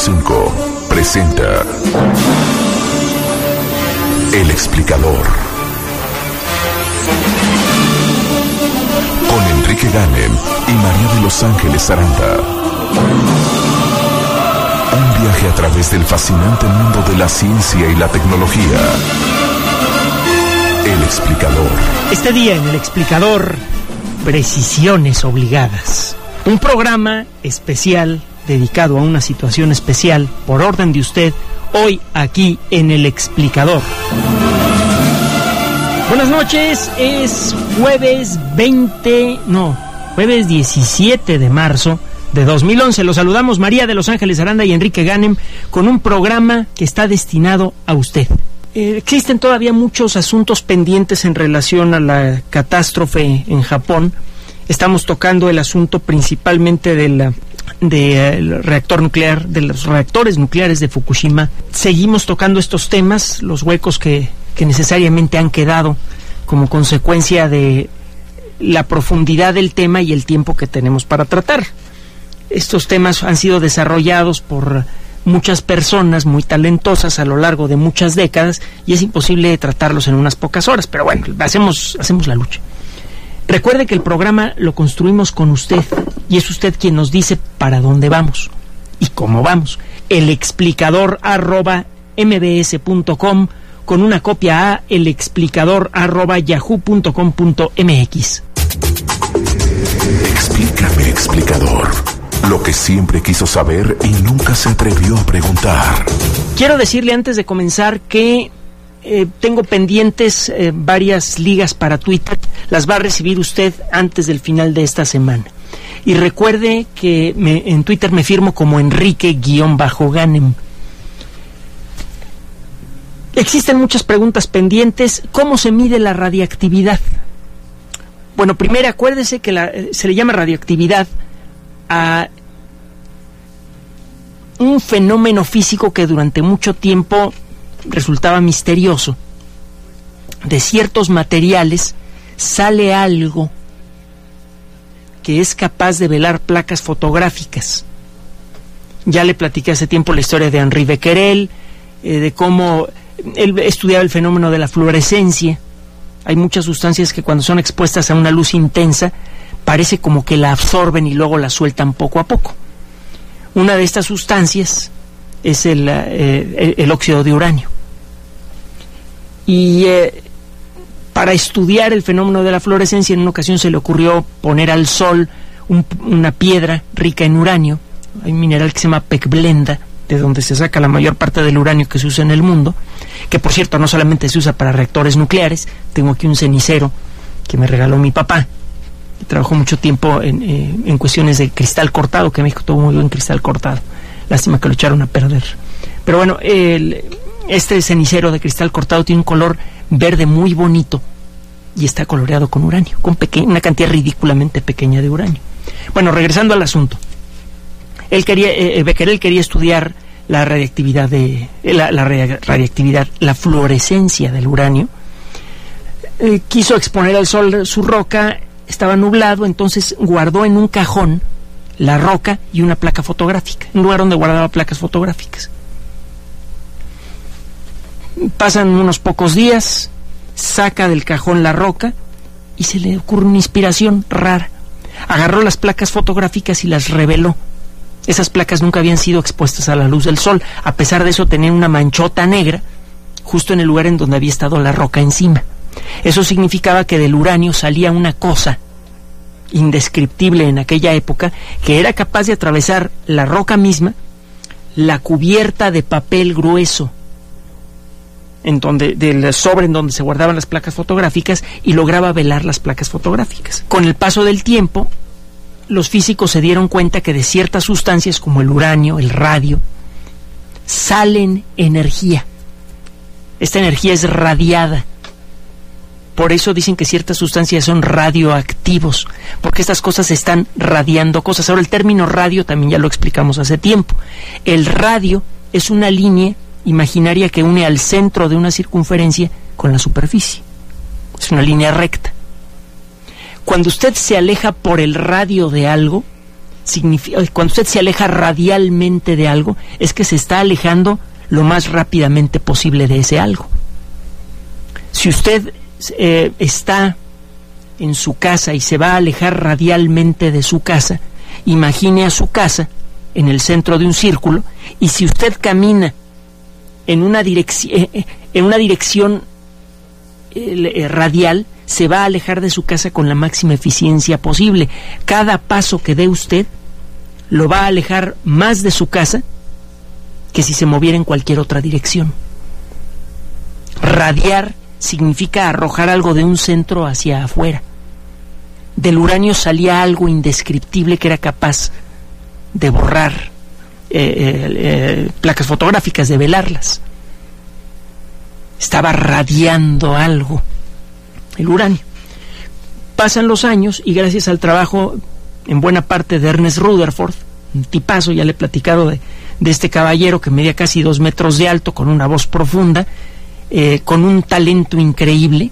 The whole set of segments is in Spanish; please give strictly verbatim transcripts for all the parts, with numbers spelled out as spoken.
cinco presenta El Explicador. Con Enrique Ganem y María de Los Ángeles Aranda. Un viaje a través del fascinante mundo de la ciencia y la tecnología. El Explicador. Este día en El Explicador, precisiones obligadas. Un programa especial dedicado a una situación especial, por orden de usted, hoy aquí en El Explicador. Buenas noches, es jueves veinte, no, jueves diecisiete de marzo de dos mil once. Los saludamos María de Los Ángeles Aranda y Enrique Ganem con un programa que está destinado a usted. Eh, existen todavía muchos asuntos pendientes en relación a la catástrofe en Japón. Estamos tocando el asunto principalmente del de, uh, reactor nuclear, de los reactores nucleares de Fukushima. Seguimos tocando estos temas, los huecos que, que necesariamente han quedado como consecuencia de la profundidad del tema y el tiempo que tenemos para tratar. Estos temas han sido desarrollados por muchas personas muy talentosas a lo largo de muchas décadas y es imposible tratarlos en unas pocas horas, pero bueno, hacemos, hacemos la lucha. Recuerde que el programa lo construimos con usted y es usted quien nos dice para dónde vamos y cómo vamos. El explicador arroba mbs punto com con una copia a el explicador arroba yahoo punto com punto mx. Explícame, explicador. Lo que siempre quiso saber y nunca se atrevió a preguntar. Quiero decirle antes de comenzar que eh, tengo pendientes eh, varias ligas para Twitter. Las va a recibir usted antes del final de esta semana. Y recuerde que me, en Twitter me firmo como Enrique-Ganem. Existen muchas preguntas pendientes. ¿Cómo se mide la radiactividad? Bueno, primero acuérdese que la, se le llama radioactividad a un fenómeno físico que durante mucho tiempo resultaba misterioso. De ciertos materiales sale algo que es capaz de velar placas fotográficas. Ya le platiqué hace tiempo la historia de Henri Becquerel, eh, de cómo él estudiaba el fenómeno de la fluorescencia. Hay muchas sustancias que cuando son expuestas a una luz intensa parece como que la absorben y luego la sueltan poco a poco. Una de estas sustancias es el, eh, el, el óxido de uranio. Y eh, para estudiar el fenómeno de la fluorescencia, en una ocasión se le ocurrió poner al sol un, una piedra rica en uranio. Hay un mineral que se llama pecblenda, de donde se saca la mayor parte del uranio que se usa en el mundo, que por cierto no solamente se usa para reactores nucleares. Tengo aquí un cenicero que me regaló mi papá. Trabajó mucho tiempo en, eh, en cuestiones de cristal cortado, que en México tuvo muy buen cristal cortado. Lástima que lo echaron a perder. Pero bueno, el, este cenicero de cristal cortado tiene un color verde muy bonito y está coloreado con uranio, con peque- una cantidad ridículamente pequeña de uranio. Bueno, regresando al asunto. Él quería, eh, Becquerel quería estudiar la radiactividad de eh, la, la radiactividad, la fluorescencia del uranio. Eh, quiso exponer al sol su roca. Estaba nublado, entonces guardó en un cajón la roca y una placa fotográfica, un lugar donde guardaba placas fotográficas. Pasan unos pocos días, saca del cajón la roca y se le ocurre una inspiración rara. Agarró las placas fotográficas y las reveló. Esas placas nunca habían sido expuestas a la luz del sol. A pesar de eso, tenían una manchota negra justo en el lugar en donde había estado la roca encima. Eso significaba que del uranio salía una cosa indescriptible en aquella época, que era capaz de atravesar la roca misma, la cubierta de papel grueso en donde, del sobre en donde se guardaban las placas fotográficas, y lograba velar las placas fotográficas. Con el paso del tiempo, los físicos se dieron cuenta que de ciertas sustancias como el uranio, el radio, salen energía. Esta energía es radiada. Por eso dicen que ciertas sustancias son radioactivos, porque estas cosas están radiando cosas. Ahora, el término radio también ya lo explicamos hace tiempo. El radio es una línea imaginaria que une al centro de una circunferencia con la superficie. Es una línea recta. Cuando usted se aleja por el radio de algo, significa, cuando usted se aleja radialmente de algo, es que se está alejando lo más rápidamente posible de ese algo. Si usted eh, está en su casa y se va a alejar radialmente de su casa, imagine a su casa en el centro de un círculo, y si usted camina en una dirección en una dirección eh, radial, se va a alejar de su casa con la máxima eficiencia posible. Cada paso que dé usted lo va a alejar más de su casa que si se moviera en cualquier otra dirección. Radiar significa arrojar algo de un centro hacia afuera. Del uranio salía algo indescriptible que era capaz de borrar eh, eh, eh, placas fotográficas, de velarlas. Estaba radiando algo, el uranio. Pasan los años y gracias al trabajo en buena parte de Ernest Rutherford, un tipazo, ya le he platicado de, de este caballero que medía casi dos metros de alto, con una voz profunda, eh, con un talento increíble.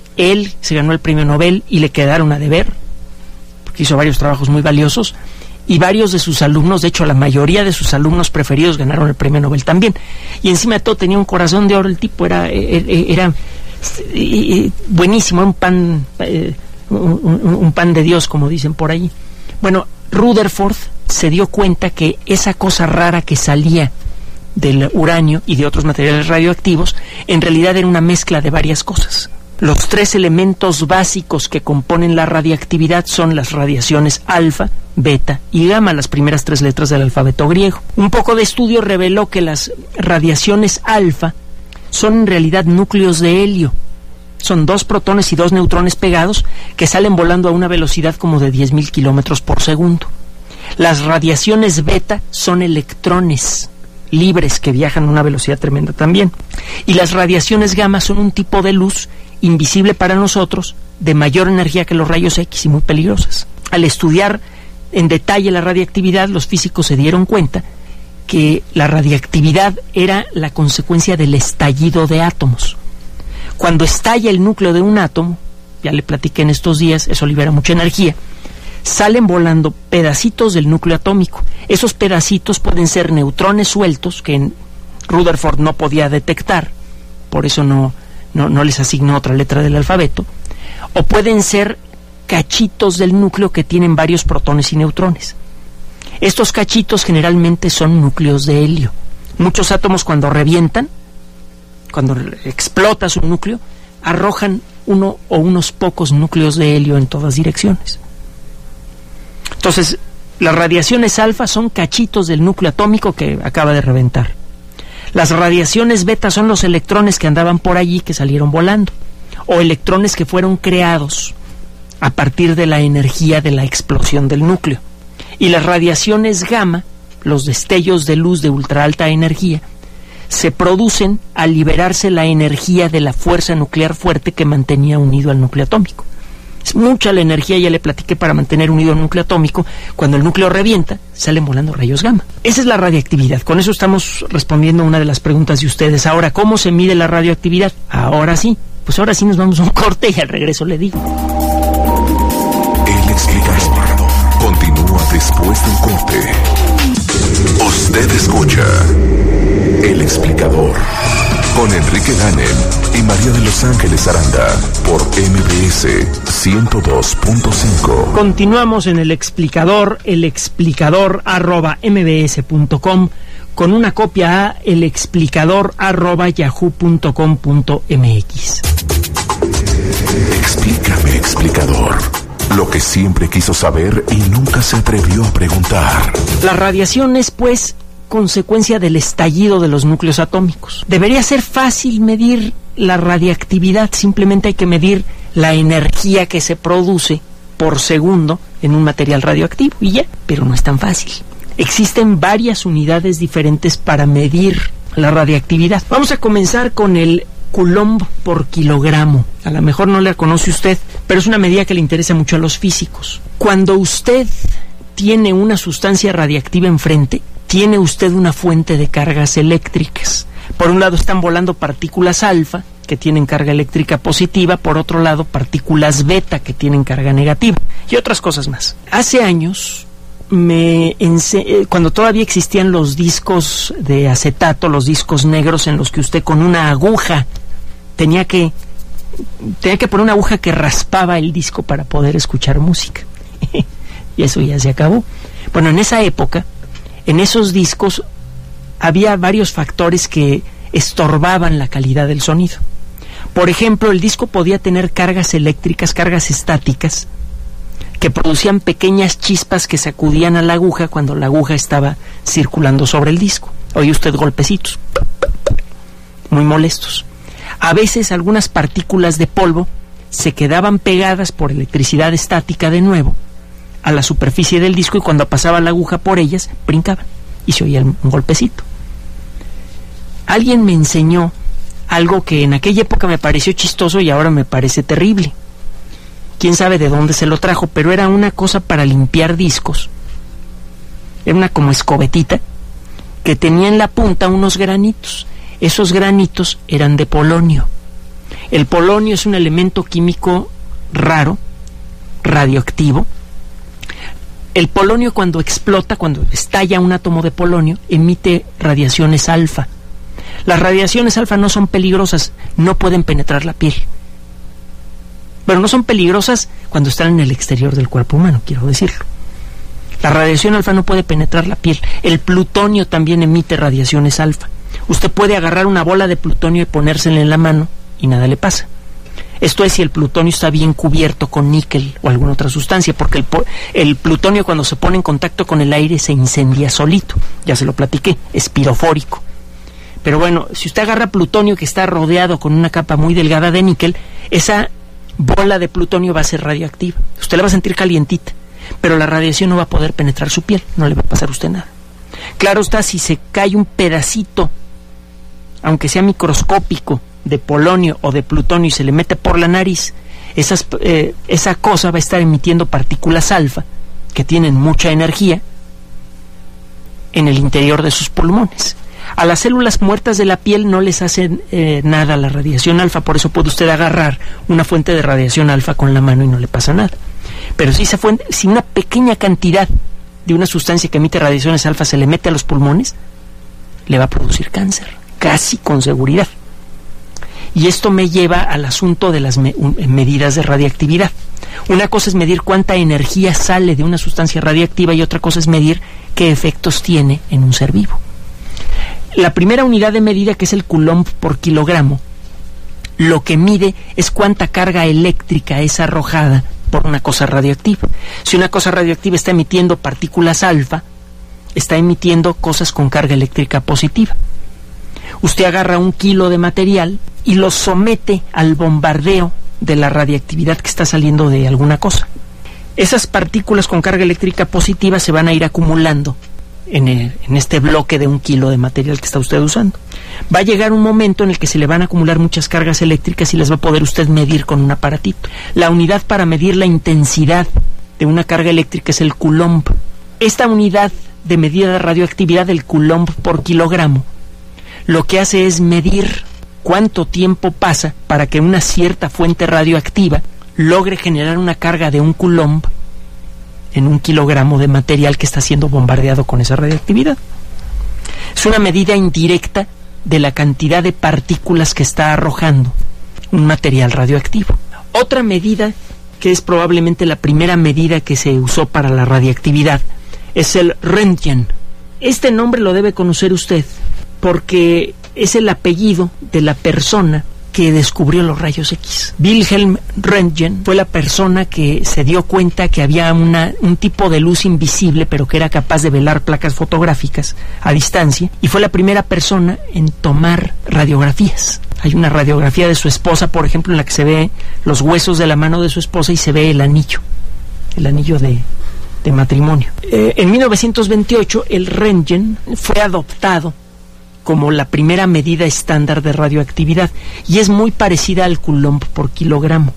Él se ganó el premio Nobel y le quedaron a deber, porque hizo varios trabajos muy valiosos, y varios de sus alumnos, de hecho la mayoría de sus alumnos preferidos, ganaron el premio Nobel también. Y encima de todo tenía un corazón de oro, el tipo era, era, era buenísimo, un pan, eh, un, un, un pan de Dios, como dicen por ahí. Bueno, Rutherford se dio cuenta que esa cosa rara que salía del uranio y de otros materiales radioactivos, en realidad era una mezcla de varias cosas. Los tres elementos básicos que componen la radiactividad son las radiaciones alfa, beta y gamma, las primeras tres letras del alfabeto griego. Un poco de estudio reveló que las radiaciones alfa son en realidad núcleos de helio. Son dos protones y dos neutrones pegados que salen volando a una velocidad como de diez mil kilómetros por segundo. Las radiaciones beta son electrones libres que viajan a una velocidad tremenda también. Y las radiaciones gamma son un tipo de luz invisible para nosotros, de mayor energía que los rayos X y muy peligrosas. Al estudiar en detalle la radiactividad, los físicos se dieron cuenta que la radiactividad era la consecuencia del estallido de átomos. Cuando estalla el núcleo de un átomo, ya le platiqué en estos días, eso libera mucha energía, salen volando pedacitos del núcleo atómico. Esos pedacitos pueden ser neutrones sueltos, que Rutherford no podía detectar, por eso no, no, no les asignó otra letra del alfabeto, o pueden ser cachitos del núcleo que tienen varios protones y neutrones. Estos cachitos generalmente son núcleos de helio. Muchos átomos, cuando revientan, cuando explota su núcleo, arrojan uno o unos pocos núcleos de helio en todas direcciones. Entonces, las radiaciones alfa son cachitos del núcleo atómico que acaba de reventar. Las radiaciones beta son los electrones que andaban por allí, que salieron volando, o electrones que fueron creados a partir de la energía de la explosión del núcleo. Y las radiaciones gamma, los destellos de luz de ultra alta energía, se producen al liberarse la energía de la fuerza nuclear fuerte que mantenía unido al núcleo atómico. Es mucha la energía, ya le platiqué, para mantener unido al núcleo atómico. Cuando el núcleo revienta, salen volando rayos gamma. Esa es la radiactividad. Con eso estamos respondiendo a una de las preguntas de ustedes. Ahora, ¿cómo se mide la radioactividad? Ahora sí. Pues ahora sí nos vamos a un corte y al regreso le digo. El explicador continúa después del corte. Usted escucha El Explicador con Enrique Ganem y María de Los Ángeles Aranda por M B S ciento dos punto cinco. Continuamos en El Explicador, el explicador arroba mbs punto com, con una copia a el explicador arroba yahoo punto com punto mx. Explícame, explicador, lo que siempre quiso saber y nunca se atrevió a preguntar. La radiación es, pues, consecuencia del estallido de los núcleos atómicos. Debería ser fácil medir la radiactividad, simplemente hay que medir la energía que se produce por segundo en un material radioactivo y ya, pero no es tan fácil. Existen varias unidades diferentes para medir la radiactividad. Vamos a comenzar con el Coulomb por kilogramo. A lo mejor no la conoce usted, pero es una medida que le interesa mucho a los físicos. Cuando usted tiene una sustancia radiactiva enfrente, tiene usted una fuente de cargas eléctricas. Por un lado están volando partículas alfa, que tienen carga eléctrica positiva, por otro lado partículas beta, que tienen carga negativa, y otras cosas más. Hace años, me ense- cuando todavía existían los discos de acetato, los discos negros en los que usted con una aguja tenía que tenía que poner una aguja que raspaba el disco para poder escuchar música. Y eso ya se acabó. Bueno, en esa época, en esos discos había varios factores que estorbaban la calidad del sonido. Por ejemplo, el disco podía tener cargas eléctricas, cargas estáticas, que producían pequeñas chispas que sacudían a la aguja cuando la aguja estaba circulando sobre el disco. Oye usted golpecitos, muy molestos. A veces algunas partículas de polvo se quedaban pegadas por electricidad estática de nuevo a la superficie del disco, y cuando pasaba la aguja por ellas, brincaban y se oía un golpecito. Alguien me enseñó algo que en aquella época me pareció chistoso y ahora me parece terrible. Quién sabe de dónde se lo trajo, pero era una cosa para limpiar discos. Era una como escobetita que tenía en la punta unos granitos. Esos granitos eran de polonio. El polonio es un elemento químico raro, radioactivo. El polonio, cuando explota, cuando estalla un átomo de polonio, emite radiaciones alfa. Las radiaciones alfa no son peligrosas, no pueden penetrar la piel. Pero no son peligrosas cuando están en el exterior del cuerpo humano, quiero decirlo. La radiación alfa no puede penetrar la piel. El plutonio también emite radiaciones alfa. Usted puede agarrar una bola de plutonio y ponérsela en la mano y nada le pasa. Esto es si el plutonio está bien cubierto con níquel o alguna otra sustancia, porque el, el plutonio, cuando se pone en contacto con el aire, se incendia solito. Ya se lo platiqué, es pirofórico. Pero bueno, si usted agarra plutonio que está rodeado con una capa muy delgada de níquel, esa bola de plutonio va a ser radioactiva. Usted la va a sentir calientita, pero la radiación no va a poder penetrar su piel, no le va a pasar a usted nada. Claro está, si se cae un pedacito, aunque sea microscópico, de polonio o de plutonio y se le mete por la nariz, esas, eh, esa cosa va a estar emitiendo partículas alfa que tienen mucha energía en el interior de sus pulmones. A las células muertas de la piel no les hace eh, nada la radiación alfa, por eso puede usted agarrar una fuente de radiación alfa con la mano y no le pasa nada. Pero si, esa fuente, si una pequeña cantidad de una sustancia que emite radiaciones alfa se le mete a los pulmones, le va a producir cáncer, casi con seguridad. Y esto me lleva al asunto de las me- medidas de radiactividad. Una cosa es medir cuánta energía sale de una sustancia radiactiva y otra cosa es medir qué efectos tiene en un ser vivo. La primera unidad de medida, que es el coulomb por kilogramo, lo que mide es cuánta carga eléctrica es arrojada por una cosa radioactiva. Si una cosa radioactiva está emitiendo partículas alfa, está emitiendo cosas con carga eléctrica positiva. Usted agarra un kilo de material y lo somete al bombardeo de la radiactividad que está saliendo de alguna cosa. Esas partículas con carga eléctrica positiva se van a ir acumulando en, el, en este bloque de un kilo de material que está usted usando. Va a llegar un momento en el que se le van a acumular muchas cargas eléctricas y las va a poder usted medir con un aparatito. La unidad para medir la intensidad de una carga eléctrica es el coulomb. Esta unidad de medida de radioactividad, el coulomb por kilogramo, lo que hace es medir cuánto tiempo pasa para que una cierta fuente radioactiva logre generar una carga de un coulomb en un kilogramo de material que está siendo bombardeado con esa radioactividad. Es una medida indirecta de la cantidad de partículas que está arrojando un material radioactivo. Otra medida, que es probablemente la primera medida que se usó para la radiactividad, es el Röntgen. Este nombre lo debe conocer usted porque es el apellido de la persona que descubrió los rayos X. Wilhelm Röntgen fue la persona que se dio cuenta que había una, un tipo de luz invisible, pero que era capaz de velar placas fotográficas a distancia, y fue la primera persona en tomar radiografías. Hay una radiografía de su esposa, por ejemplo, en la que se ve los huesos de la mano de su esposa y se ve el anillo, el anillo de, de matrimonio. Eh, en mil novecientos veintiocho, el Röntgen fue adoptado como la primera medida estándar de radioactividad y es muy parecida al coulomb por kilogramo.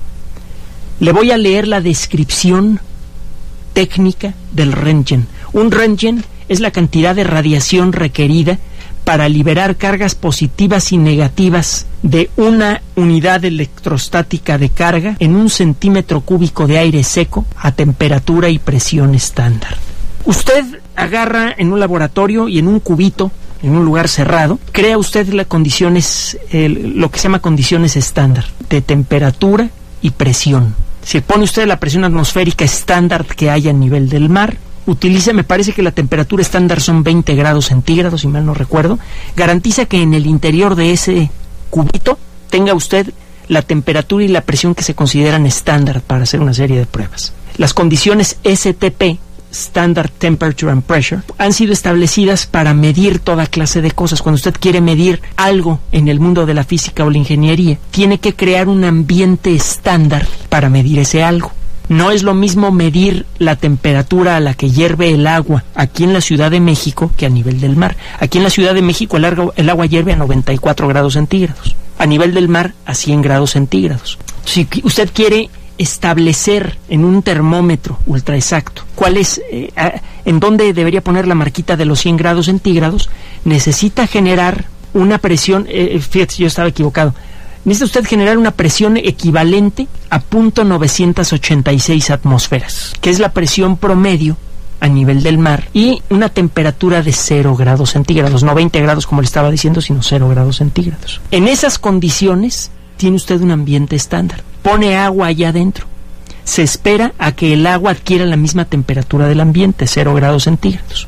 Le voy a leer la descripción técnica del Röntgen. Un Röntgen es la cantidad de radiación requerida para liberar cargas positivas y negativas de una unidad electrostática de carga en un centímetro cúbico de aire seco a temperatura y presión estándar. Usted agarra en un laboratorio y en un cubito, en un lugar cerrado, crea usted las condiciones, el, lo que se llama condiciones estándar, de temperatura y presión. Si pone usted la presión atmosférica estándar que hay a nivel del mar, utiliza, me parece que la temperatura estándar son veinte grados centígrados, si mal no recuerdo, garantiza que en el interior de ese cubito tenga usted la temperatura y la presión que se consideran estándar para hacer una serie de pruebas. Las condiciones S T P, Standard Temperature and Pressure, han sido establecidas para medir toda clase de cosas. Cuando usted quiere medir algo en el mundo de la física o la ingeniería, tiene que crear un ambiente estándar para medir ese algo. No es lo mismo medir la temperatura a la que hierve el agua aquí en la Ciudad de México que a nivel del mar. Aquí en la Ciudad de México el agua, el agua hierve a noventa y cuatro grados centígrados. A nivel del mar a cien grados centígrados. Si usted quiere establecer en un termómetro ultra exacto cuál es, eh, a, en dónde debería poner la marquita de los cien grados centígrados, necesita generar una presión, eh, fíjate, yo estaba equivocado, necesita usted generar una presión equivalente a punto novecientos ochenta y seis atmósferas, que es la presión promedio a nivel del mar, y una temperatura de cero grados centígrados, no veinte grados como le estaba diciendo, sino cero grados centígrados. En esas condiciones tiene usted un ambiente estándar. Pone agua allá adentro. Se espera a que el agua adquiera la misma temperatura del ambiente, cero grados centígrados,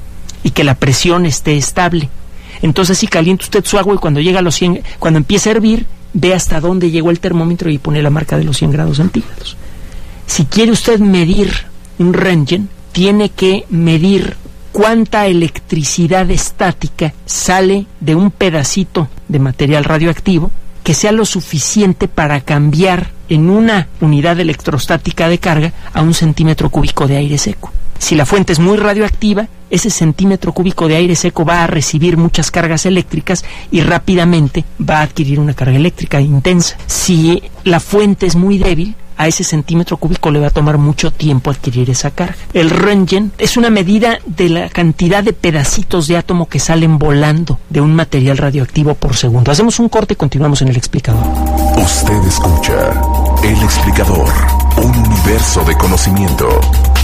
y que la presión esté estable. Entonces, si calienta usted su agua y cuando llega a los cien, cuando empieza a hervir, ve hasta dónde llegó el termómetro y pone la marca de los cien grados centígrados. Si quiere usted medir un Röntgen, tiene que medir cuánta electricidad estática sale de un pedacito de material radioactivo que sea lo suficiente para cambiar en una unidad electrostática de carga a un centímetro cúbico de aire seco. Si la fuente es muy radioactiva, ese centímetro cúbico de aire seco va a recibir muchas cargas eléctricas y rápidamente va a adquirir una carga eléctrica intensa. Si la fuente es muy débil, a ese centímetro cúbico le va a tomar mucho tiempo adquirir esa carga. El Röntgen es una medida de la cantidad de pedacitos de átomo que salen volando de un material radioactivo por segundo. Hacemos un corte y continuamos en El Explicador. Usted escucha El Explicador, un universo de conocimiento.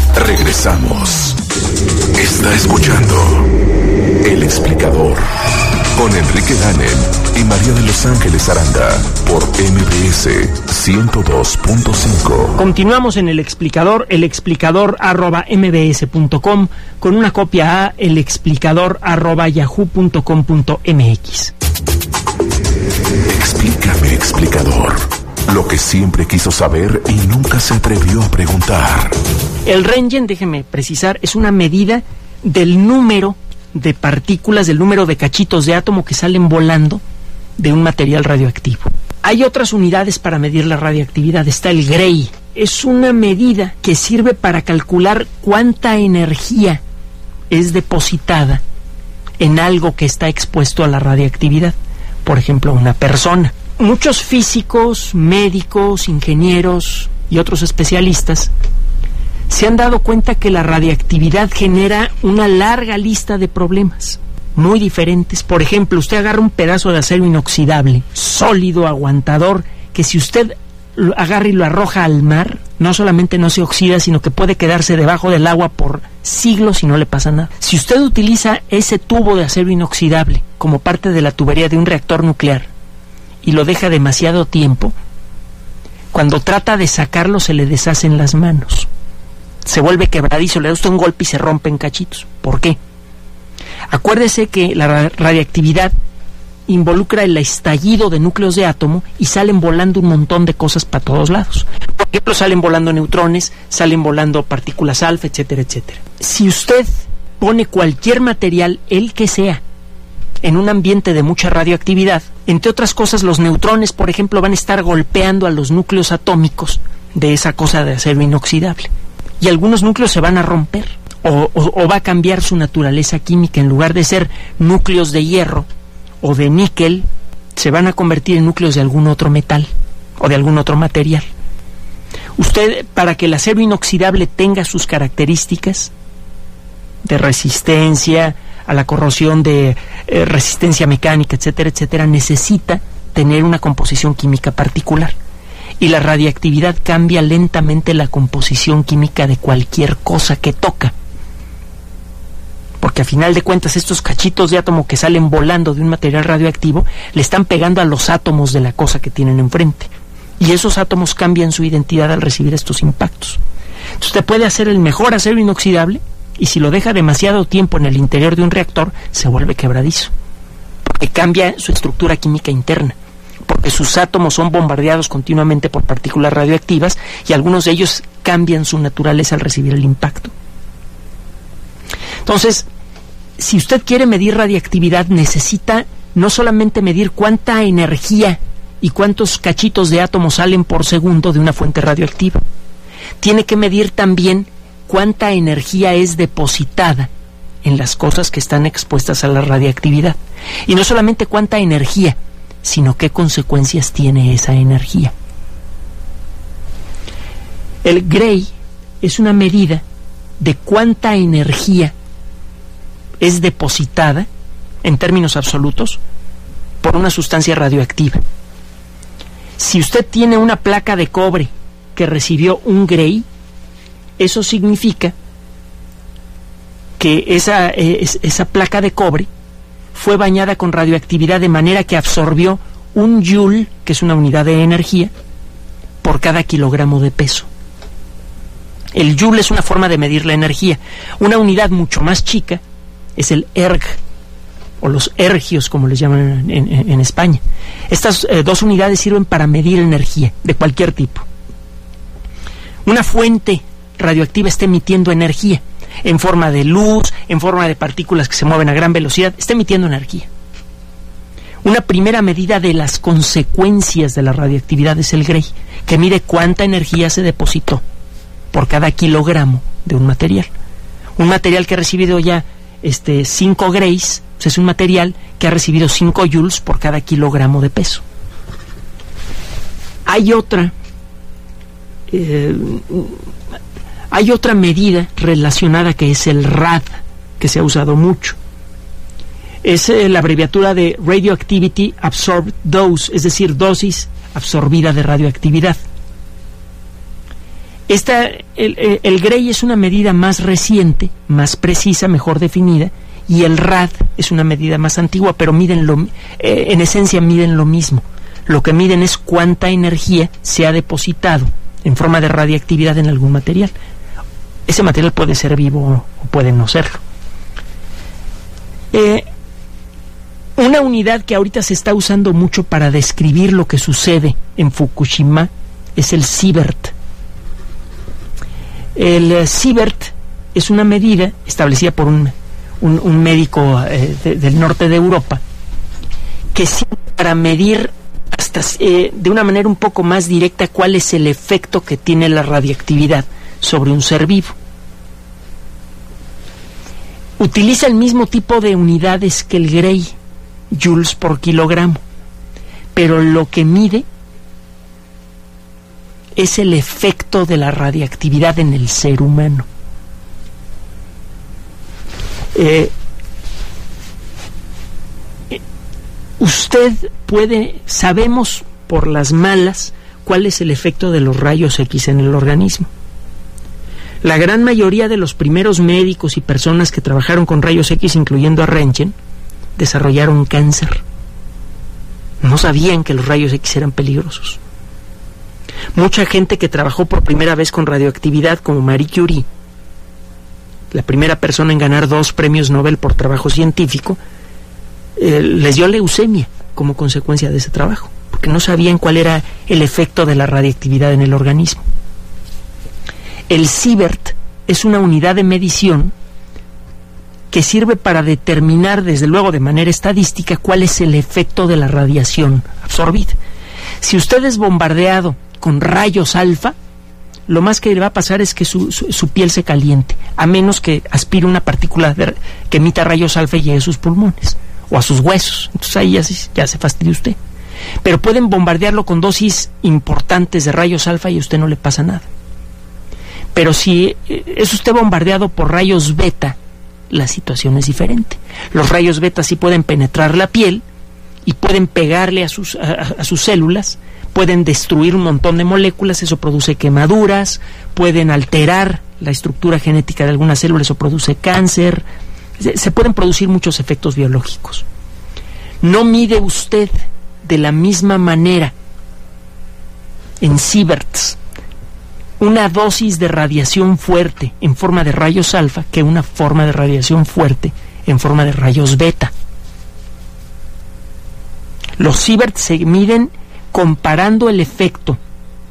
Regresamos. Está escuchando El Explicador con Enrique Ganem y María de Los Ángeles Aranda por M B S ciento dos punto cinco. Continuamos en El Explicador, elexplicador arroba mbs.com, con una copia a elexplicador arroba yahoo punto com punto mx. Explícame, explicador, lo que siempre quiso saber y nunca se atrevió a preguntar. El Röntgen, déjeme precisar, es una medida del número de partículas, del número de cachitos de átomo que salen volando de un material radioactivo. Hay otras unidades para medir la radioactividad. Está el Gray. Es una medida que sirve para calcular cuánta energía es depositada en algo que está expuesto a la radioactividad. Por ejemplo, una persona. Muchos físicos, médicos, ingenieros y otros especialistas se han dado cuenta que la radiactividad genera una larga lista de problemas muy diferentes. Por ejemplo, usted agarra un pedazo de acero inoxidable, sólido, aguantador, que si usted lo agarra y lo arroja al mar, no solamente no se oxida, sino que puede quedarse debajo del agua por siglos y no le pasa nada. Si usted utiliza ese tubo de acero inoxidable como parte de la tubería de un reactor nuclear y lo deja demasiado tiempo, cuando trata de sacarlo se le deshacen las manos. Se vuelve quebradizo, le da usted un golpe y se rompe en cachitos. ¿Por qué? Acuérdese que la radiactividad involucra el estallido de núcleos de átomo y salen volando un montón de cosas para todos lados. Por ejemplo, salen volando neutrones, salen volando partículas alfa, etcétera, etcétera. Si usted pone cualquier material, el que sea, en un ambiente de mucha radioactividad, entre otras cosas, los neutrones, por ejemplo, van a estar golpeando a los núcleos atómicos de esa cosa de acero inoxidable. Y algunos núcleos se van a romper o, o, o va a cambiar su naturaleza química. En lugar de ser núcleos de hierro o de níquel, se van a convertir en núcleos de algún otro metal o de algún otro material. Usted, para que el acero inoxidable tenga sus características de resistencia a la corrosión, de eh, resistencia mecánica, etcétera, etcétera, necesita tener una composición química particular. Y la radiactividad cambia lentamente la composición química de cualquier cosa que toca. porque a final de cuentas estos cachitos de átomo que salen volando de un material radioactivo le están pegando a los átomos de la cosa que tienen enfrente, y esos átomos cambian su identidad al recibir estos impactos. Entonces usted puede hacer el mejor acero inoxidable, y si lo deja demasiado tiempo en el interior de un reactor, se vuelve quebradizo, porque cambia su estructura química interna, porque sus átomos son bombardeados continuamente por partículas radioactivas, y algunos de ellos cambian su naturaleza al recibir el impacto. Entonces, si usted quiere medir radiactividad, necesita no solamente medir cuánta energía y cuántos cachitos de átomos salen por segundo de una fuente radioactiva, tiene que medir también cuánta energía es depositada en las cosas que están expuestas a la radiactividad. Y no solamente cuánta energía, sino qué consecuencias tiene esa energía. El Gray es una medida de cuánta energía es depositada, en términos absolutos, por una sustancia radioactiva. Si usted tiene una placa de cobre que recibió un Gray, eso significa que esa, es, esa placa de cobre fue bañada con radioactividad de manera que absorbió un joule, que es una unidad de energía, por cada kilogramo de peso. El joule es una forma de medir la energía. Una unidad mucho más chica es el erg, o los ergios, como les llaman en, en, en España. Estas eh, dos unidades sirven para medir energía de cualquier tipo. Una fuente radioactiva está emitiendo energía en forma de luz, en forma de partículas que se mueven a gran velocidad, está emitiendo energía. Una primera medida de las consecuencias de la radioactividad es el Gray, que mide cuánta energía se depositó por cada kilogramo de un material. Un material que ha recibido ya este cinco Grays, pues es un material que ha recibido cinco joules por cada kilogramo de peso. Hay otra eh, hay otra medida relacionada, que es el R A D, que se ha usado mucho. Es eh, la abreviatura de Radioactivity Absorbed Dose, es decir, dosis absorbida de radioactividad. Esta, el, el, el Gray es una medida más reciente, más precisa, mejor definida, y el R A D es una medida más antigua, pero miden lo, eh, en esencia miden lo mismo. Lo que miden es cuánta energía se ha depositado en forma de radiactividad en algún material. Ese material puede ser vivo o puede no serlo. Eh, una unidad que ahorita se está usando mucho para describir lo que sucede en Fukushima es el sievert. El sievert es una medida establecida por un, un, un médico eh, de, del norte de Europa, que sirve para medir hasta eh, de una manera un poco más directa cuál es el efecto que tiene la radiactividad sobre un ser vivo. Utiliza el mismo tipo de unidades que el Gray, joules por kilogramo, pero lo que mide es el efecto de la radiactividad en el ser humano. Eh, eh, usted puede, sabemos por las malas cuál es el efecto de los rayos X en el organismo. La gran mayoría de los primeros médicos y personas que trabajaron con rayos X, incluyendo a Röntgen, desarrollaron cáncer. No sabían que los rayos X eran peligrosos. Mucha gente que trabajó por primera vez con radioactividad, como Marie Curie, la primera persona en ganar dos premios Nobel por trabajo científico, eh, les dio leucemia como consecuencia de ese trabajo, porque no sabían cuál era el efecto de la radiactividad en el organismo. El sievert es una unidad de medición que sirve para determinar, desde luego de manera estadística, cuál es el efecto de la radiación absorbida. Si usted es bombardeado con rayos alfa, lo más que le va a pasar es que su, su, su piel se caliente, a menos que aspire una partícula de, que emita rayos alfa y llegue a sus pulmones o a sus huesos. Entonces ahí ya se, ya se fastidia usted. Pero pueden bombardearlo con dosis importantes de rayos alfa y a usted no le pasa nada. Pero si es usted bombardeado por rayos beta, la situación es diferente. Los rayos beta sí pueden penetrar la piel y pueden pegarle a sus, a, a sus células, pueden destruir un montón de moléculas, eso produce quemaduras, pueden alterar la estructura genética de algunas células, eso produce cáncer, Se, se pueden producir muchos efectos biológicos. No mide usted de la misma manera en sieverts una dosis de radiación fuerte en forma de rayos alfa que una forma de radiación fuerte en forma de rayos beta. Los sieverts se miden comparando el efecto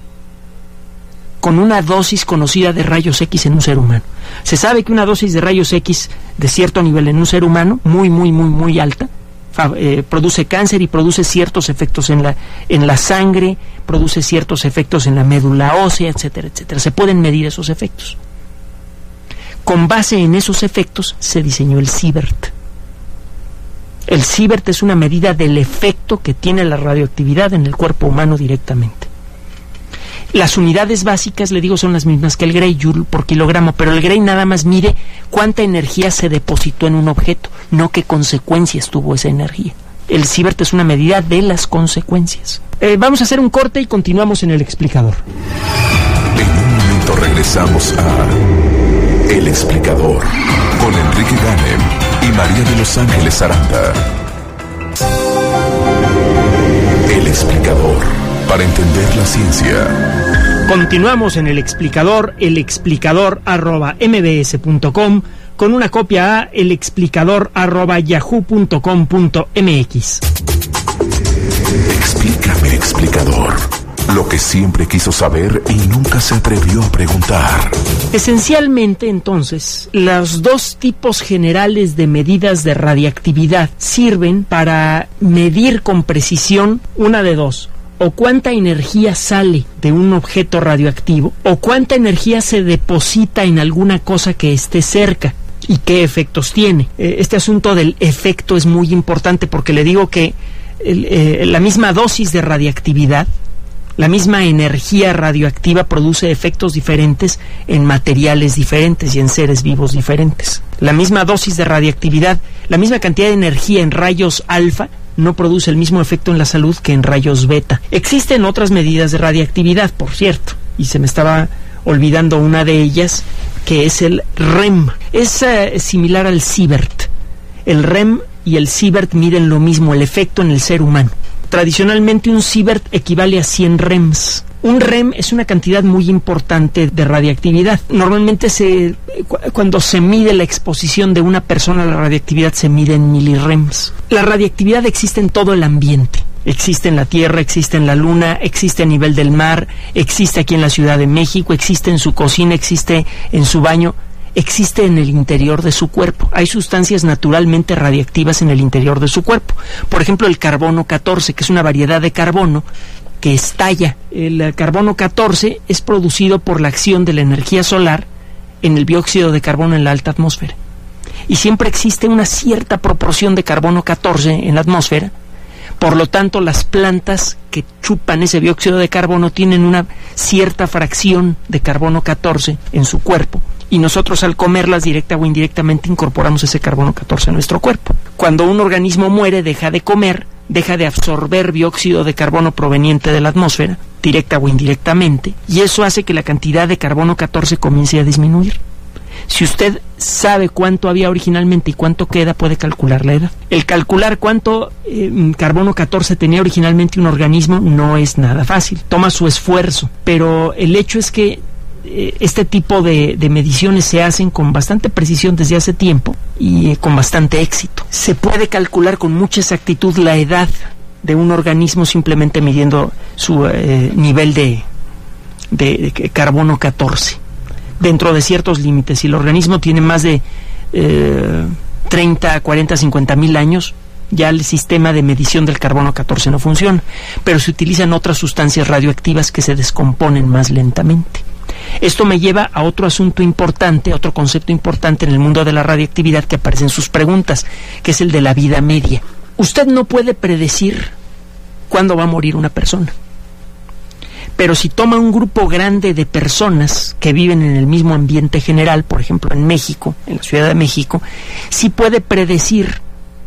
con una dosis conocida de rayos X en un ser humano. Se sabe que una dosis de rayos X de cierto nivel en un ser humano, muy, muy, muy, muy alta, Eh, produce cáncer y produce ciertos efectos en la, en la sangre, produce ciertos efectos en la médula ósea, etcétera, etcétera. Se pueden medir esos efectos. Con base en esos efectos se diseñó el sievert. El sievert es una medida del efecto que tiene la radioactividad en el cuerpo humano directamente. Las unidades básicas, le digo, son las mismas que el Gray, joule por kilogramo, pero el Gray nada más mide cuánta energía se depositó en un objeto, no qué consecuencias tuvo esa energía. El sievert es una medida de las consecuencias. Eh, vamos a hacer un corte y continuamos en El Explicador. En un momento regresamos a El Explicador con Enrique Ganem y María de Los Ángeles Aranda. El Explicador, para entender la ciencia. Continuamos en El Explicador, el explicador arroba mbs punto com, con una copia a el explicador arroba yahoo punto com punto mx. Explícame, explicador, lo que siempre quiso saber y nunca se atrevió a preguntar. Esencialmente, entonces, los dos tipos generales de medidas de radiactividad sirven para medir con precisión una de dos: o cuánta energía sale de un objeto radioactivo, o cuánta energía se deposita en alguna cosa que esté cerca y qué efectos tiene. Eh, este asunto del efecto es muy importante porque le digo que el, eh, la misma dosis de radiactividad, la misma energía radioactiva produce efectos diferentes en materiales diferentes y en seres vivos diferentes. La misma dosis de radiactividad, la misma cantidad de energía en rayos alfa no produce el mismo efecto en la salud que en rayos beta. Existen otras medidas de radiactividad, por cierto, y se me estaba olvidando una de ellas, que es el R E M. Es uh, similar al sievert. El R E M y el sievert miden lo mismo, el efecto en el ser humano. Tradicionalmente un sievert equivale a cien R E Ms. Un R E M es una cantidad muy importante de radiactividad. Normalmente se, cu cuando se mide la exposición de una persona a la radiactividad se mide en milirrems. La radiactividad existe en todo el ambiente. Existe en la Tierra, existe en la Luna, existe a nivel del mar, existe aquí en la Ciudad de México, existe en su cocina, existe en su baño, existe en el interior de su cuerpo. Hay sustancias naturalmente radiactivas en el interior de su cuerpo. Por ejemplo, el carbono catorce, que es una variedad de carbono que estalla. El carbono catorce es producido por la acción de la energía solar en el dióxido de carbono en la alta atmósfera. Y siempre existe una cierta proporción de carbono catorce en la atmósfera. Por lo tanto, las plantas que chupan ese dióxido de carbono tienen una cierta fracción de carbono catorce en su cuerpo. Y nosotros, al comerlas directa o indirectamente, incorporamos ese carbono catorce a nuestro cuerpo. Cuando un organismo muere, deja de comer, deja de absorber dióxido de carbono proveniente de la atmósfera, directa o indirectamente, y eso hace que la cantidad de carbono catorce comience a disminuir. Si usted sabe cuánto había originalmente y cuánto queda, puede calcular la edad. El calcular cuánto eh, carbono catorce tenía originalmente un organismo no es nada fácil, toma su esfuerzo, pero el hecho es que eh, este tipo de, de mediciones se hacen con bastante precisión desde hace tiempo y eh, con bastante éxito. Se puede calcular con mucha exactitud la edad de un organismo simplemente midiendo su eh, nivel de, de, de carbono catorce. Dentro de ciertos límites. Si el organismo tiene más de eh, treinta, cuarenta, cincuenta mil años, ya el sistema de medición del carbono catorce no funciona, pero se utilizan otras sustancias radioactivas que se descomponen más lentamente. Esto me lleva a otro asunto importante, otro concepto importante en el mundo de la radioactividad que aparece en sus preguntas, que es el de la vida media. Usted no puede predecir cuándo va a morir una persona. Pero si toma un grupo grande de personas que viven en el mismo ambiente general, por ejemplo en México, en la Ciudad de México, sí puede predecir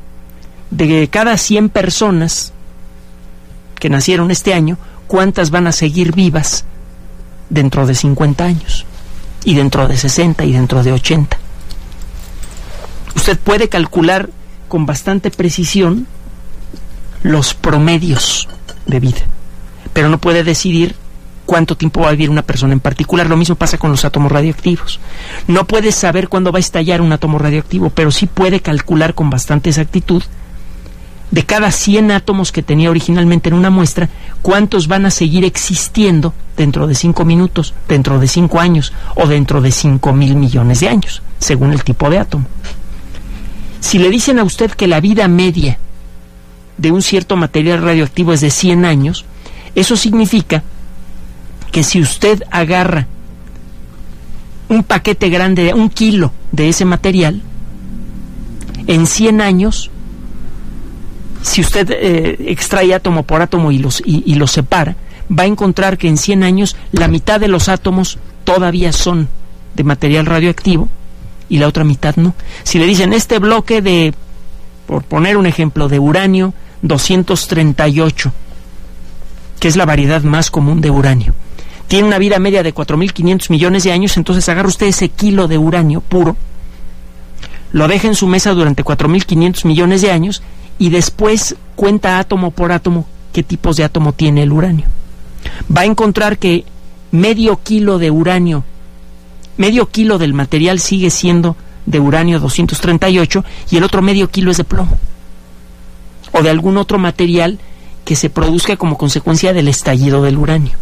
de cada cien personas que nacieron este año, cuántas van a seguir vivas dentro de cincuenta años, y dentro de sesenta, y dentro de ochenta. Usted puede calcular con bastante precisión los promedios de vida, pero no puede decidir cuánto tiempo va a vivir una persona en particular. Lo mismo pasa con los átomos radioactivos. No puede saber cuándo va a estallar un átomo radioactivo, pero sí puede calcular con bastante exactitud, de cada cien átomos que tenía originalmente en una muestra, cuántos van a seguir existiendo dentro de cinco minutos, dentro de cinco años o dentro de cinco mil millones de años, según el tipo de átomo. Si le dicen a usted que la vida media de un cierto material radioactivo es de cien años, eso significa que si usted agarra un paquete grande, un kilo de ese material, en cien años, si usted eh, extrae átomo por átomo y los, y, y los separa, va a encontrar que en cien años la mitad de los átomos todavía son de material radioactivo y la otra mitad no. Si le dicen este bloque de, por poner un ejemplo, de uranio doscientos treinta y ocho, que es la variedad más común de uranio, tiene una vida media de cuatro mil quinientos millones de años, entonces agarra usted ese kilo de uranio puro, lo deja en su mesa durante cuatro mil quinientos millones de años y después cuenta átomo por átomo qué tipos de átomo tiene el uranio. Va a encontrar que medio kilo de uranio, medio kilo del material sigue siendo de uranio doscientos treinta y ocho y el otro medio kilo es de plomo o de algún otro material que se produzca como consecuencia del estallido del uranio.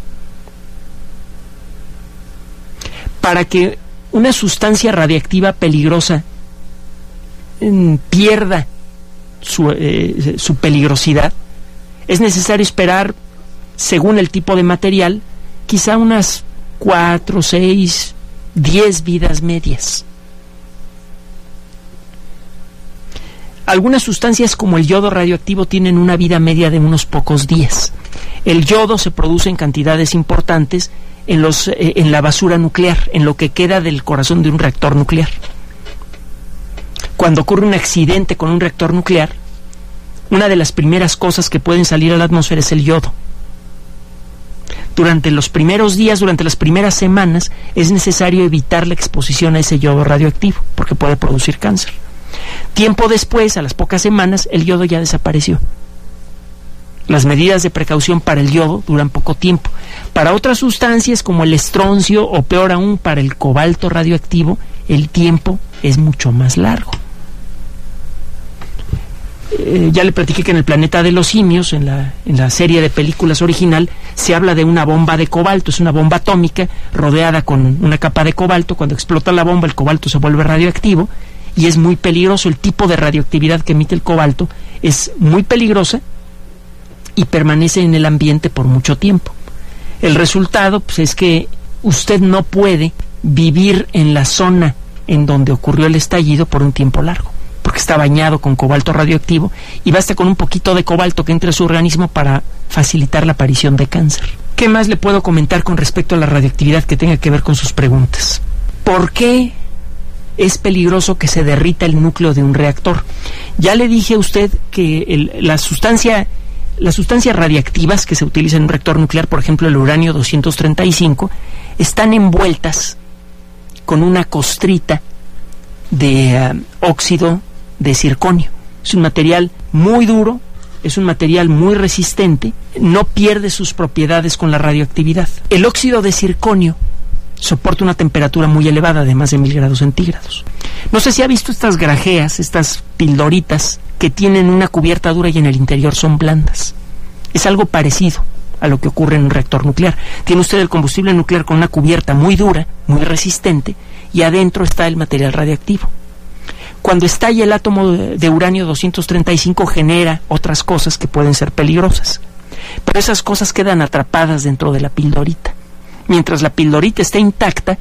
Para que una sustancia radiactiva peligrosa mm, pierda Su, eh, su peligrosidad, es necesario esperar, según el tipo de material, quizá unas cuatro, seis, diez vidas medias. Algunas sustancias como el yodo radioactivo tienen una vida media de unos pocos días. El yodo se produce en cantidades importantes en, los, eh, en la basura nuclear, en lo que queda del corazón de un reactor nuclear. Cuando ocurre un accidente con un reactor nuclear, una de las primeras cosas que pueden salir a la atmósfera es el yodo. Durante los primeros días, durante las primeras semanas, es necesario evitar la exposición a ese yodo radioactivo, porque puede producir cáncer. Tiempo después, a las pocas semanas, el yodo ya desapareció. Las medidas de precaución para el yodo duran poco tiempo. Para otras sustancias como el estroncio o peor aún para el cobalto radioactivo, el tiempo es mucho más largo. Eh, ya le platiqué que en el planeta de los simios, en la, en la serie de películas original, se habla de una bomba de cobalto. Es una bomba atómica rodeada con una capa de cobalto. Cuando explota la bomba, el cobalto se vuelve radioactivo y es muy peligroso. El tipo de radioactividad que emite el cobalto es muy peligrosa y permanece en el ambiente por mucho tiempo. El resultado, pues, es que usted no puede vivir en la zona en donde ocurrió el estallido por un tiempo largo, porque está bañado con cobalto radioactivo y basta con un poquito de cobalto que entre a su organismo para facilitar la aparición de cáncer. ¿Qué más le puedo comentar con respecto a la radioactividad que tenga que ver con sus preguntas? ¿Por qué es peligroso que se derrita el núcleo de un reactor? Ya le dije a usted que el, la sustancia, las sustancias radiactivas que se utilizan en un reactor nuclear, por ejemplo el uranio doscientos treinta y cinco, están envueltas con una costrita de uh, óxido de circonio. Es un material muy duro, es un material muy resistente, no pierde sus propiedades con la radioactividad. El óxido de circonio soporta una temperatura muy elevada, de más de mil grados centígrados. No sé si ha visto estas grajeas, estas pildoritas que tienen una cubierta dura y en el interior son blandas. Es algo parecido a lo que ocurre en un reactor nuclear. Tiene usted el combustible nuclear con una cubierta muy dura, muy resistente, y adentro está el material radiactivo. Cuando estalla el átomo de uranio doscientos treinta y cinco genera otras cosas que pueden ser peligrosas, pero esas cosas quedan atrapadas dentro de la pildorita. Mientras la pildorita está intacta,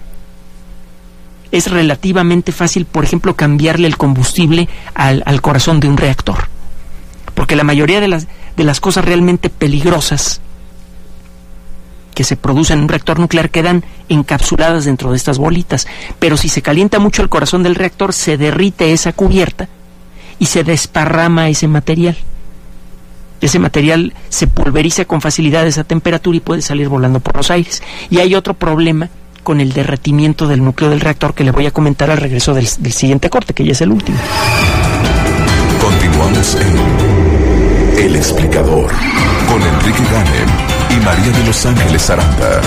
es relativamente fácil, por ejemplo, cambiarle el combustible al, al corazón de un reactor, porque la mayoría de las, de las cosas realmente peligrosas que se producen en un reactor nuclear quedan encapsuladas dentro de estas bolitas. Pero si se calienta mucho el corazón del reactor, se derrite esa cubierta y se desparrama ese material. Ese material se pulveriza con facilidad a esa temperatura y puede salir volando por los aires. Y hay otro problema con el derretimiento del núcleo del reactor, que le voy a comentar al regreso del, del siguiente corte, que ya es el último. Continuamos en El Explicador con Enrique Ganem y María de Los Ángeles Aranda.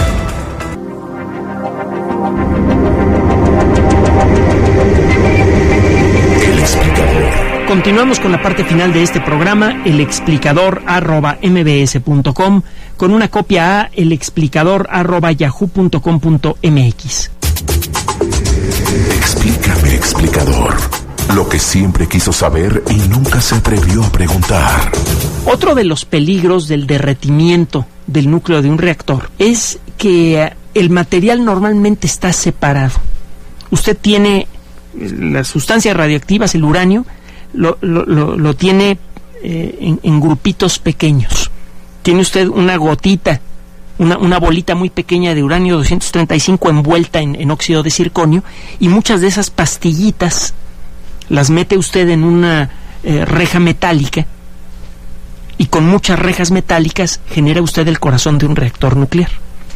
El Explicador. Continuamos con la parte final de este programa, el explicador arroba mbs punto com, con una copia a el explicador arroba yahoo punto com punto mx. Explícame, explicador, lo que siempre quiso saber y nunca se atrevió a preguntar. Otro de los peligros del derretimiento del núcleo de un reactor es que el material normalmente está separado. Usted tiene las sustancias radioactivas, el uranio, Lo, lo, lo, lo tiene eh, en, en grupitos pequeños. Tiene usted una gotita, una, una bolita muy pequeña de uranio doscientos treinta y cinco envuelta en, en óxido de circonio, y muchas de esas pastillitas las mete usted en una eh, reja metálica, y con muchas rejas metálicas genera usted el corazón de un reactor nuclear.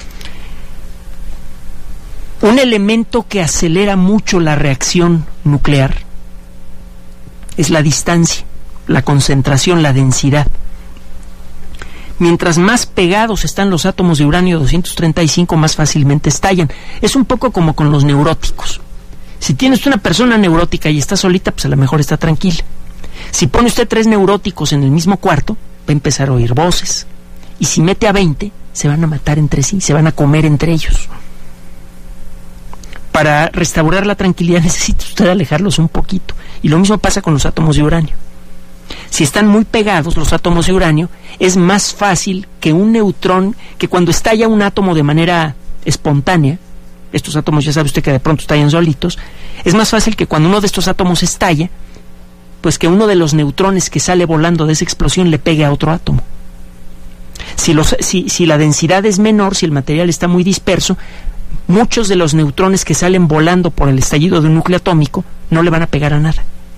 Un elemento que acelera mucho la reacción nuclear es la distancia, la concentración, la densidad. Mientras más pegados están los átomos de uranio doscientos treinta y cinco, más fácilmente estallan. Es un poco como con los neuróticos. Si tiene usted una persona neurótica y está solita, pues a lo mejor está tranquila. Si pone usted tres neuróticos en el mismo cuarto, va a empezar a oír voces. Y si mete a veinte, se van a matar entre sí, se van a comer entre ellos. Para restaurar la tranquilidad necesita usted alejarlos un poquito. Y lo mismo pasa con los átomos de uranio. Si están muy pegados los átomos de uranio, es más fácil que un neutrón, que cuando estalla un átomo de manera espontánea, estos átomos ya sabe usted que de pronto estallan solitos, es más fácil que cuando uno de estos átomos estalla, pues que uno de los neutrones que sale volando de esa explosión le pegue a otro átomo. Si, los, si, si la densidad es menor, si el material está muy disperso, muchos de los neutrones que salen volando por el estallido de un núcleo atómico no le van a pegar a nada.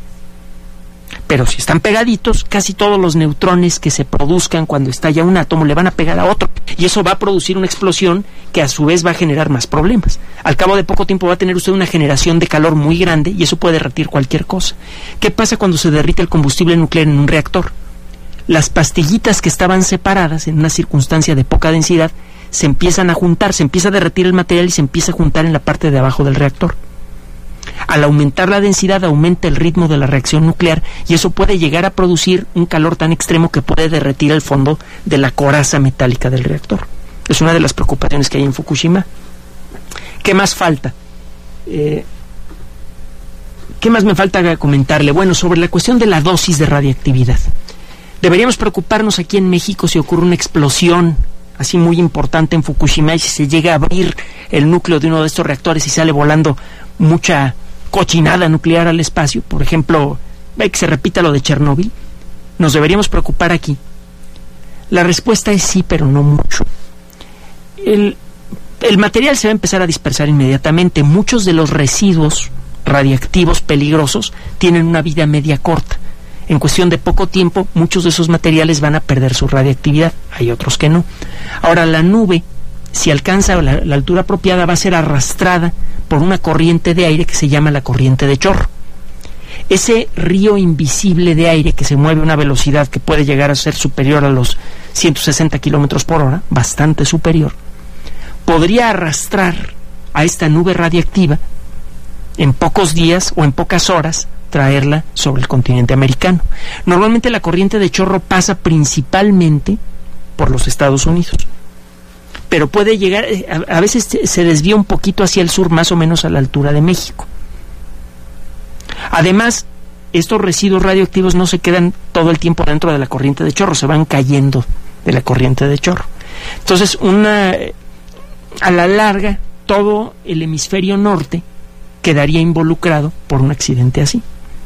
Pero si están pegaditos, casi todos los neutrones que se produzcan cuando estalla un átomo le van a pegar a otro, y eso va a producir una explosión que a su vez va a generar más problemas. Al cabo de poco tiempo va a tener usted una generación de calor muy grande, y eso puede derretir cualquier cosa. ¿Qué pasa cuando se derrite el combustible nuclear en un reactor? Las pastillitas que estaban separadas en una circunstancia de poca densidad se empiezan a juntar, se empieza a derretir el material y se empieza a juntar en la parte de abajo del reactor. Al aumentar la densidad, aumenta el ritmo de la reacción nuclear, y eso puede llegar a producir un calor tan extremo que puede derretir el fondo de la coraza metálica del reactor. Es una de las preocupaciones que hay en Fukushima. ¿Qué más falta? Eh, ¿Qué más me falta comentarle? Bueno, sobre la cuestión de la dosis de radiactividad. Deberíamos preocuparnos aquí en México si ocurre una explosión así muy importante en Fukushima, y si se llega a abrir el núcleo de uno de estos reactores y sale volando mucha cochinada nuclear al espacio, por ejemplo, ve que se repita lo de Chernóbil, ¿nos deberíamos preocupar aquí? La respuesta es sí, pero no mucho. El, el material se va a empezar a dispersar inmediatamente. Muchos de los residuos radiactivos peligrosos tienen una vida media corta. En cuestión de poco tiempo, muchos de esos materiales van a perder su radiactividad, hay otros que no. Ahora, la nube, si alcanza la, la altura apropiada, va a ser arrastrada por una corriente de aire que se llama la corriente de chorro. Ese río invisible de aire que se mueve a una velocidad que puede llegar a ser superior a los ciento sesenta kilómetros por hora, bastante superior, podría arrastrar a esta nube radiactiva en pocos días o en pocas horas, traerla sobre el continente americano. Normalmente la corriente de chorro pasa principalmente por los Estados Unidos, pero puede llegar, a, a veces se desvía un poquito hacia el sur, más o menos a la altura de México. Además, estos residuos radioactivos no se quedan todo el tiempo dentro de la corriente de chorro, se van cayendo de la corriente de chorro. Entonces, una, a la larga, todo el hemisferio norte quedaría involucrado por un accidente así.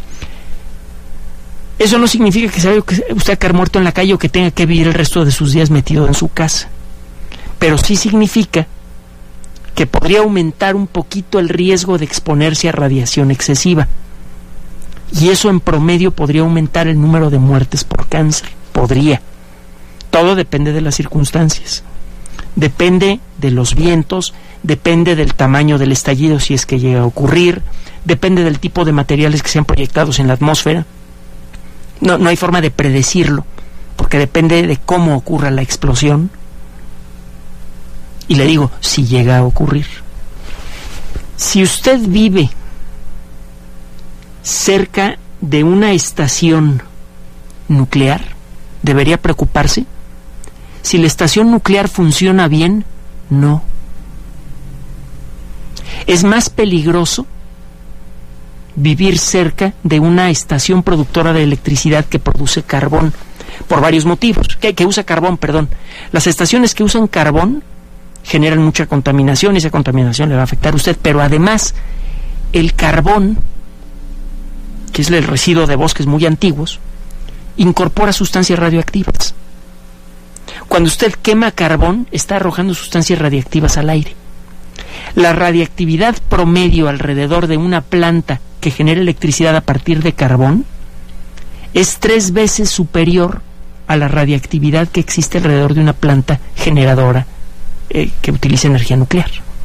Eso no significa que se vaya usted a quedar muerto en la calle o que tenga que vivir el resto de sus días metido en su casa, pero sí significa que podría aumentar un poquito el riesgo de exponerse a radiación excesiva, y eso en promedio podría aumentar el número de muertes por cáncer. Podría. Todo depende de las circunstancias. depende de los vientos, depende del tamaño del estallido si es que llega a ocurrir, depende del tipo de materiales que sean proyectados en la atmósfera. No, no hay forma de predecirlo, porque depende de cómo ocurra la explosión. Y le digo, si llega a ocurrir. Si usted vive cerca de una estación nuclear, ¿debería preocuparse? Si la estación nuclear funciona bien, no. Es más peligroso vivir cerca de una estación productora de electricidad que produce carbón, por varios motivos, que, que usa carbón, perdón. Las estaciones que usan carbón generan mucha contaminación y esa contaminación le va a afectar a usted, pero además el carbón, que es el residuo de bosques muy antiguos, incorpora sustancias radioactivas. Cuando usted quema carbón, está arrojando sustancias radiactivas al aire. La radiactividad promedio alrededor de una planta que genera electricidad a partir de carbón es tres veces superior a la radiactividad que existe alrededor de una planta generadora eh, que utiliza energía nuclear.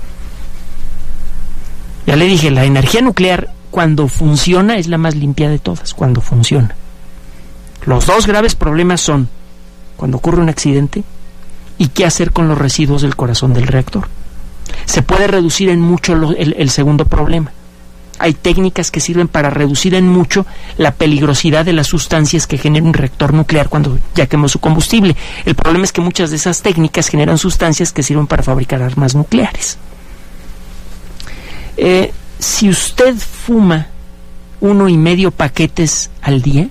Ya le dije, la energía nuclear cuando funciona es la más limpia de todas, cuando funciona. Los dos graves problemas son cuando ocurre un accidente y qué hacer con los residuos del corazón del reactor. Se puede reducir en mucho lo, el, el segundo problema. Hay técnicas que sirven para reducir en mucho la peligrosidad de las sustancias que genera un reactor nuclear cuando ya quemó su combustible. El problema es que muchas de esas técnicas generan sustancias que sirven para fabricar armas nucleares. Eh, si usted fuma uno y medio paquetes al día,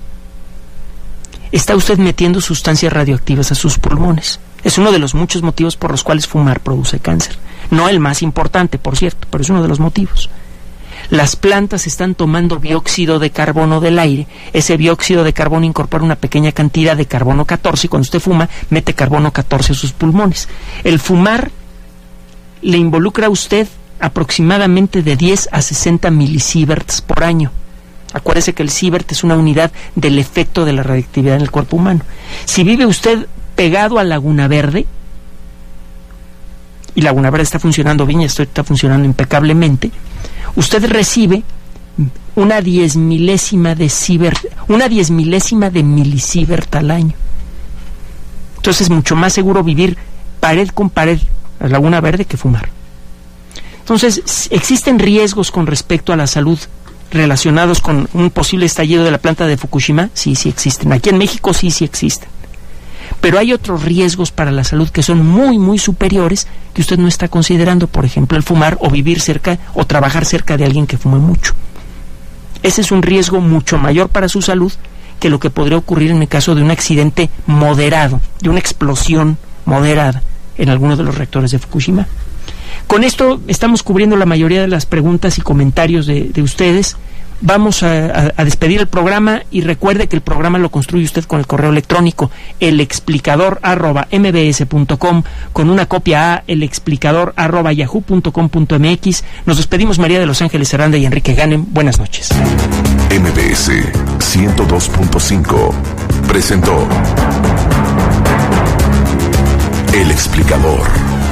está usted metiendo sustancias radioactivas a sus pulmones. Es uno de los muchos motivos por los cuales fumar produce cáncer. No el más importante, por cierto, pero es uno de los motivos. Las plantas están tomando dióxido de carbono del aire. Ese dióxido de carbono incorpora una pequeña cantidad de carbono catorce y cuando usted fuma, mete carbono catorce a sus pulmones. El fumar le involucra a usted aproximadamente de diez a sesenta milisieverts por año. Acuérdese que el sievert es una unidad del efecto de la radiactividad en el cuerpo humano. Si vive usted pegado a Laguna Verde, y Laguna Verde está funcionando bien, y esto está funcionando impecablemente, usted recibe una diez milésima de sievert, una diez milésima de milisievert al año. Entonces es mucho más seguro vivir pared con pared a Laguna Verde que fumar. Entonces, ¿existen riesgos con respecto a la salud relacionados con un posible estallido de la planta de Fukushima? Sí, sí existen. Aquí en México sí, sí existen. Pero hay otros riesgos para la salud que son muy, muy superiores que usted no está considerando. Por ejemplo, el fumar o vivir cerca o trabajar cerca de alguien que fume mucho. Ese es un riesgo mucho mayor para su salud que lo que podría ocurrir en el caso de un accidente moderado, de una explosión moderada en alguno de los reactores de Fukushima. Con esto estamos cubriendo la mayoría de las preguntas y comentarios de, de ustedes. Vamos a, a, a despedir el programa y recuerde que el programa lo construye usted con el correo electrónico elexplicador arroba mbs punto com, con una copia a elexplicador arroba yahoo punto com punto mx. Nos despedimos María de Los Ángeles Aranda y Enrique Ganem. Buenas noches. M B S ciento dos punto cinco presentó El Explicador.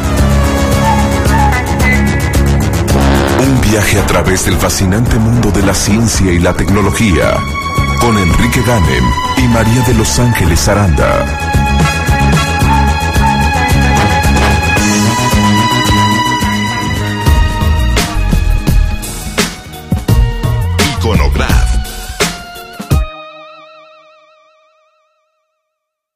Un viaje a través del fascinante mundo de la ciencia y la tecnología, con Enrique Ganem y María de Los Ángeles Aranda. Iconograph.